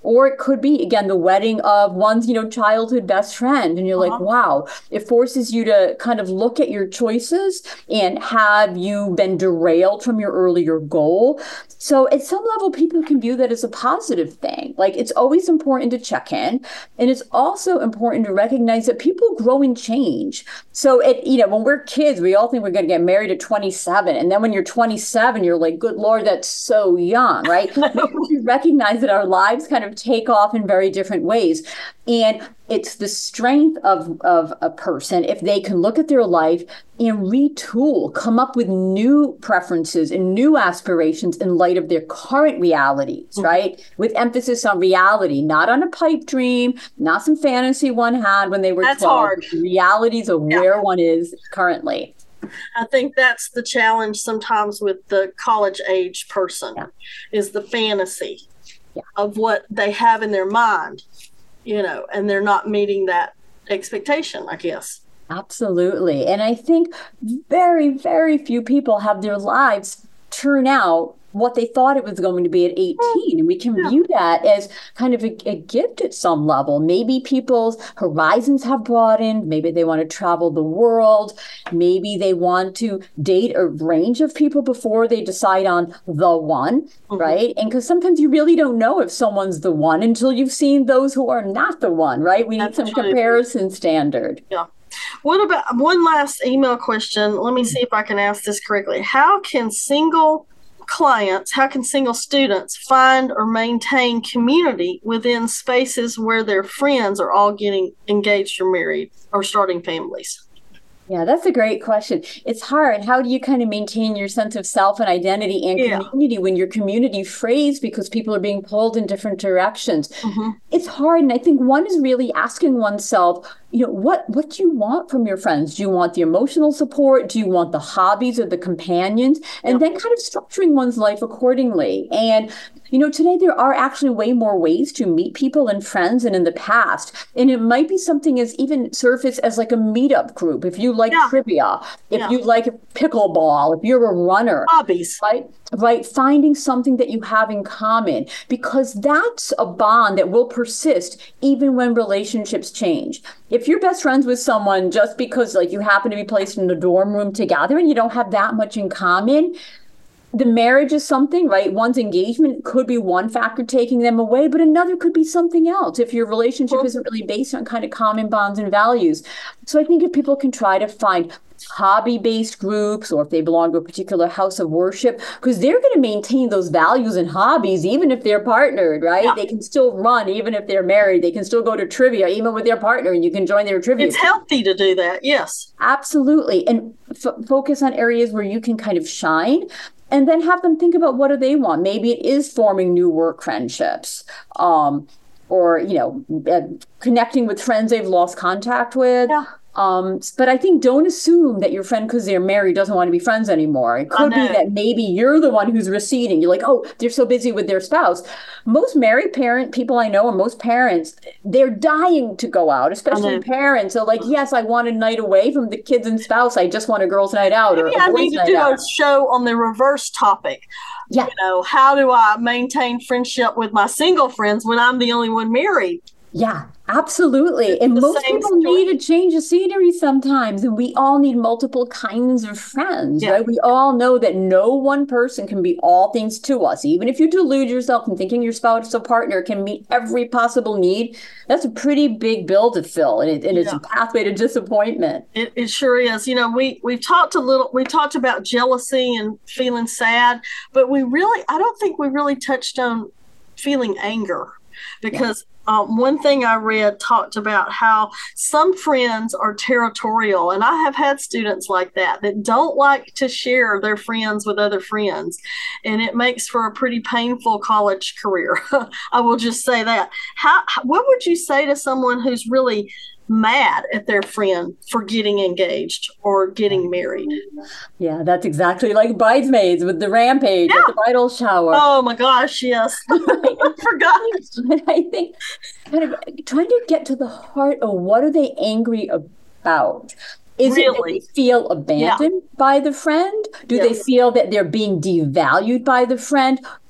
Or it could be, again, the wedding of one's, you know, childhood best friend. And you're uh-huh. like, wow, it forces you to kind of look at your choices and have you been derailed from your earlier goal. So at some level, people can view that as a positive thing. Like, it's always important to check in. And it's also important to recognize that people grow and change. So, it, you know, when we're kids, we all think we're going to get married at twenty-seven. And then when you're twenty-seven, you're like, good Lord, that's so young, right? We recognize that our lives kind of take off in very different ways. And it's the strength of, of a person if they can look at their life and retool, come up with new preferences and new aspirations in light of their current realities, mm-hmm. right? With emphasis on reality, not on a pipe dream, not some fantasy one had when they were that's twelve. Hard. Realities of yeah. where one is currently. I think that's the challenge sometimes with the college age person yeah. is the fantasy yeah. of what they have in their mind, you know, and they're not meeting that expectation, I guess. Absolutely. And I think very, very few people have their lives turn out what they thought it was going to be at eighteen. And we can yeah. view that as kind of a, a gift at some level. Maybe people's horizons have broadened. Maybe they want to travel the world. Maybe they want to date a range of people before they decide on the one, mm-hmm. right? And because sometimes you really don't know if someone's the one until you've seen those who are not the one, right? We need Absolutely. some comparison standard. Yeah. What about one last email question? Let me see if I can ask this correctly. How can single clients, how can single students find or maintain community within spaces where their friends are all getting engaged or married or starting families? Yeah, that's a great question. It's hard. How do you kind of maintain your sense of self and identity and yeah. community when your community frays because people are being pulled in different directions? Mm-hmm. It's hard. And I think one is really asking oneself, you know, what, what do you want from your friends? Do you want the emotional support? Do you want the hobbies or the companions? And yeah. then kind of structuring one's life accordingly. And you know, today there are actually way more ways to meet people and friends than in the past. And it might be something as even surface as like a meetup group. If you like yeah. trivia, if yeah. you like pickleball, if you're a runner. Hobbies. Right? Right. Finding something that you have in common, because that's a bond that will persist even when relationships change. If you're best friends with someone just because like you happen to be placed in a dorm room together and you don't have that much in common, the marriage is something, right? One's engagement could be one factor taking them away, but another could be something else if your relationship isn't really based on kind of common bonds and values. So I think if people can try to find hobby-based groups, or if they belong to a particular house of worship, because they're going to maintain those values and hobbies even if they're partnered, right? Yeah. They can still run even if they're married. They can still go to trivia even with their partner, and you can join their trivia. It's healthy to do that, yes. Absolutely. And f- focus on areas where you can kind of shine. And then have them think about what do they want. Maybe it is forming new work friendships, um, or, you know, uh, connecting with friends they've lost contact with. Yeah. Um, but I think don't assume that your friend, because they're married, doesn't want to be friends anymore. It could be that maybe you're the one who's receding. You're like, oh, they're so busy with their spouse. Most married parent people I know, and most parents, they're dying to go out, especially parents. So like, yes, I want a night away from the kids and spouse. I just want a girls' night out. Maybe or a I boys' need to night do out. a show on the reverse topic. Yeah. You know, how do I maintain friendship with my single friends when I'm the only one married? Yeah, absolutely. It's and most people story. need a change of scenery sometimes. And we all need multiple kinds of friends, yeah. right? We all know that no one person can be all things to us. Even if you delude yourself and thinking your spouse or partner can meet every possible need, that's a pretty big bill to fill. And, it, and yeah. it's a pathway to disappointment. It, it sure is. You know, we, we've talked a little, we talked about jealousy and feeling sad, but we really, I don't think we really touched on feeling anger, because yeah. Um, one thing I read talked about how some friends are territorial, and I have had students like that that don't like to share their friends with other friends, and it makes for a pretty painful college career. I will just say that. How? What would you say to someone who's really mad at their friend for getting engaged or getting married? Yeah, that's exactly like Bridesmaids with the rampage yeah. at the bridal shower. Oh my gosh, yes. I forgot. But I think kind of trying to get to the heart of what are they angry about? Is really? it that they feel abandoned yeah. by the friend? Do yes. they feel that they're being devalued by the friend?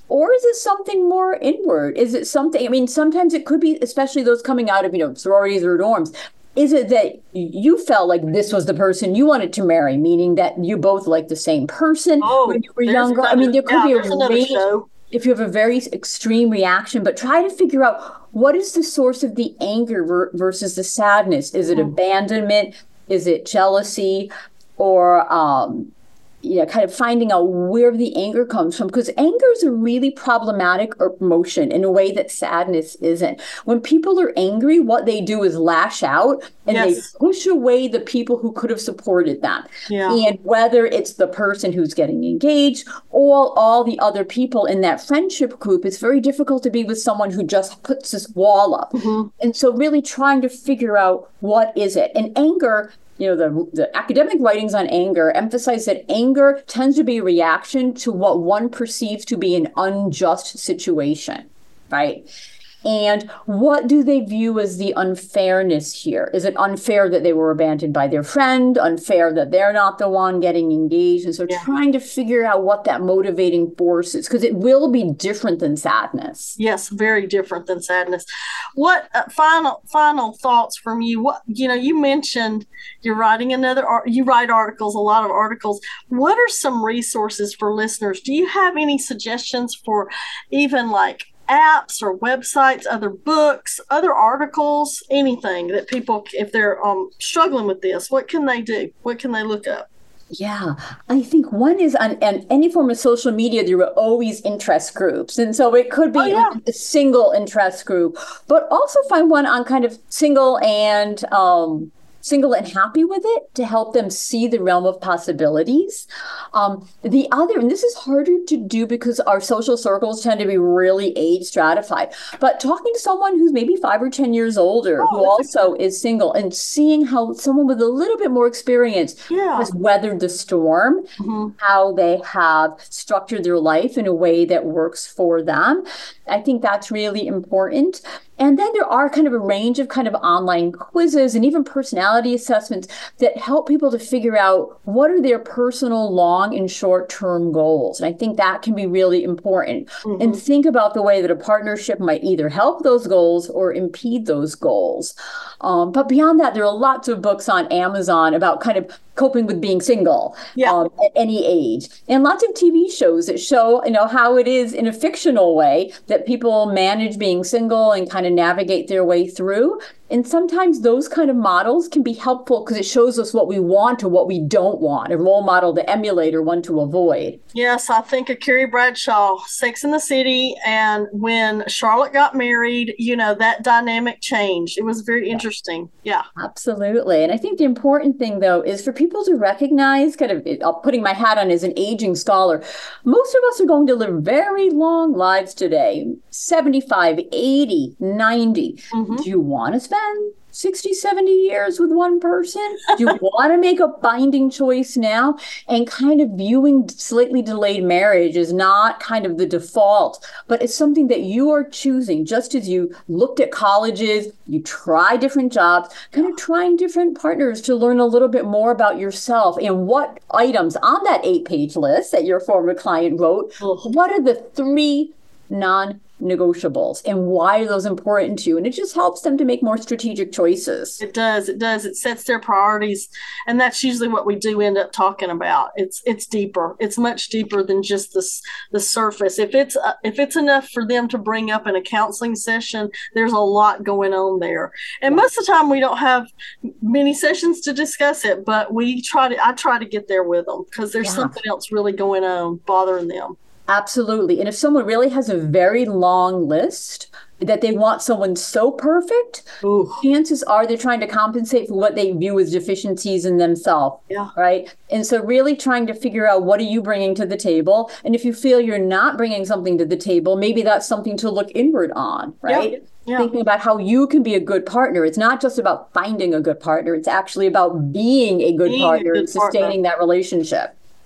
Or is it something more inward? Is it something, I mean, sometimes it could be, especially those coming out of, you know, sororities or dorms. Is it that you felt like this was the person you wanted to marry, meaning that you both liked the same person oh, when you were younger? Another, I mean, there could yeah, be a range show. if you have a very extreme reaction, but try to figure out what is the source of the anger ver- versus the sadness. Is it mm-hmm. abandonment? Is it jealousy? Or, um, you know, kind of finding out where the anger comes from, because anger is a really problematic emotion in a way that sadness isn't. When people are angry, what they do is lash out and yes. they push away the people who could have supported them. Yeah. And whether it's the person who's getting engaged or all the other people in that friendship group, it's very difficult to be with someone who just puts this wall up. Mm-hmm. And so really trying to figure out what is it. And anger, you know, the, the academic writings on anger emphasize that anger tends to be a reaction to what one perceives to be an unjust situation, right? And what do they view as the unfairness here? Is it unfair that they were abandoned by their friend? Unfair that they're not the one getting engaged? And so yeah. trying to figure out what that motivating force is, because it will be different than sadness. Yes, very different than sadness. What uh, final final thoughts from you? What you know, you mentioned you're writing another, you write articles, a lot of articles. What are some resources for listeners? Do you have any suggestions for even like apps or websites, other books, other articles, anything that people, if they're um, struggling with this, what can they do? What can they look up? Yeah, I think one is on, on any form of social media, there are always interest groups. And so it could be oh, yeah. a single interest group, but also find one on kind of single and um, single and happy with it to help them see the realm of possibilities. Um, the other, and this is harder to do because our social circles tend to be really age stratified, but talking to someone who's maybe five or ten years older, oh, who also a- is single, and seeing how someone with a little bit more experience yeah. has weathered the storm, mm-hmm. how they have structured their life in a way that works for them. I think that's really important. And then there are kind of a range of kind of online quizzes and even personality assessments that help people to figure out what are their personal long and short-term goals. And I think that can be really important. Mm-hmm. And think about the way that a partnership might either help those goals or impede those goals. Um, but beyond that, there are lots of books on Amazon about kind of coping with being single yeah. um, at any age. And lots of T V shows that show, you know, how it is in a fictional way that people manage being single and kind of navigate their way through. And sometimes those kind of models can be helpful because it shows us what we want or what we don't want, a role model to emulate or one to avoid. Yes, I think of Carrie Bradshaw, Sex and the City, and when Charlotte got married, you know, that dynamic changed. It was very interesting. Yeah. Absolutely. And I think the important thing, though, is for people to recognize, kind of putting my hat on as an aging scholar, most of us are going to live very long lives today, seventy-five, eighty, ninety. Mm-hmm. Do you want to spend sixty, seventy years with one person? Do you want to make a binding choice now? And kind of viewing slightly delayed marriage is not kind of the default, but it's something that you are choosing, just as you looked at colleges, you try different jobs, kind of trying different partners to learn a little bit more about yourself and what items on that eight-page list that your former client wrote, what are the three non negotiables and why are those important to you? And it just helps them to make more strategic choices. It does. It does. It sets their priorities. And that's usually what we do end up talking about. It's it's deeper. It's much deeper than just this, the surface. If it's uh, if it's enough for them to bring up in a counseling session, there's a lot going on there. And yeah. most of the time we don't have many sessions to discuss it, but we try to I try to get there with them because there's yeah. something else really going on bothering them. Absolutely. And if someone really has a very long list that they want someone so perfect, Ooh. chances are they're trying to compensate for what they view as deficiencies in themselves. Yeah. Right. And so really trying to figure out what are you bringing to the table? And if you feel you're not bringing something to the table, maybe that's something to look inward on. Right. Yeah. Yeah. Thinking about how you can be a good partner. It's not just about finding a good partner. It's actually about being a good being partner a good and sustaining partner. that relationship.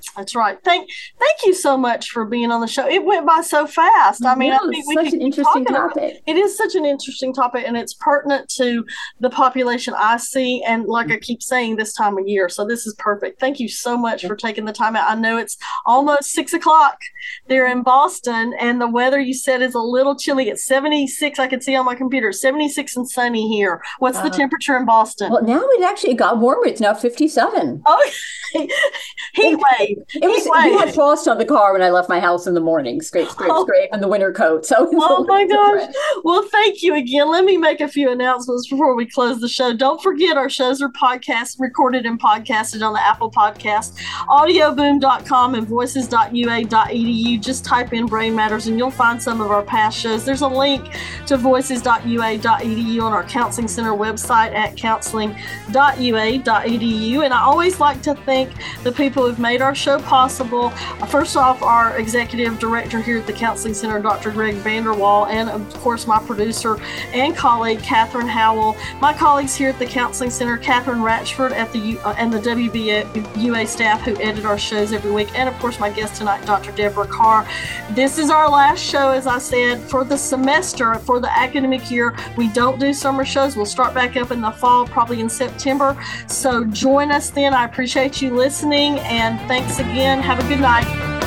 That's right. Thank thank you so much for being on the show. It went by so fast. I mean, no, I think we such could an keep interesting talking topic. about- It is such an interesting topic, and it's pertinent to the population I see, and like I keep saying, this time of year. So this is perfect. Thank you so much for taking the time out. I know it's almost six o'clock there in Boston, and the weather you said is a little chilly. It's seventy-six. I can see on my computer, seventy-six and sunny here. What's the uh, temperature in Boston? Well, now it actually got warmer. It's now fifty-seven. Oh, heat wave. It was. We had frost on the car when I left my house in the morning. Scrape, scrape, oh. scrape, and the winter coat. So. Oh my gosh! Well, thank you again. Let me make a few announcements before we close the show. Don't forget our shows are podcast recorded and podcasted on the Apple Podcast, audio boom dot com, and voices dot u a dot e d u. Just type in Brain Matters, and you'll find some of our past shows. There's a link to voices dot u a dot e d u on our Counseling Center website at counseling dot u a dot e d u. And I always like to thank the people who've made our show possible. First off, our executive director here at the Counseling Center, Doctor Greg Vanderwall, and of course my producer and colleague, Catherine Howell. My colleagues here at the Counseling Center, Catherine Ratchford at the U- uh, and the W B U A staff who edit our shows every week, and of course my guest tonight, Doctor Deborah Carr. This is our last show, as I said, for the semester, for the academic year. We don't do summer shows. We'll start back up in the fall, probably in September. So join us then. I appreciate you listening, and thanks again. Have a good night.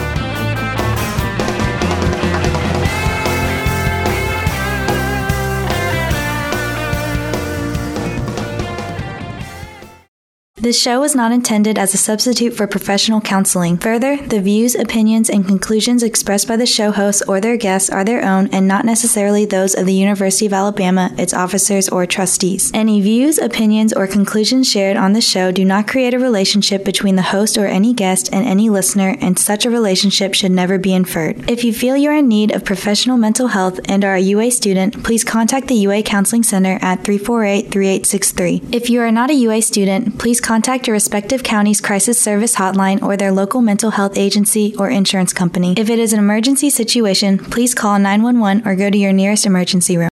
This show is not intended as a substitute for professional counseling. Further, the views, opinions, and conclusions expressed by the show hosts or their guests are their own and not necessarily those of the University of Alabama, its officers, or trustees. Any views, opinions, or conclusions shared on the show do not create a relationship between the host or any guest and any listener, and such a relationship should never be inferred. If you feel you are in need of professional mental health and are a U A student, please contact the U A Counseling Center at three four eight, three eight six three. If you are not a U A student, please contact Contact your respective county's crisis service hotline or their local mental health agency or insurance company. If it is an emergency situation, please call nine one one or go to your nearest emergency room.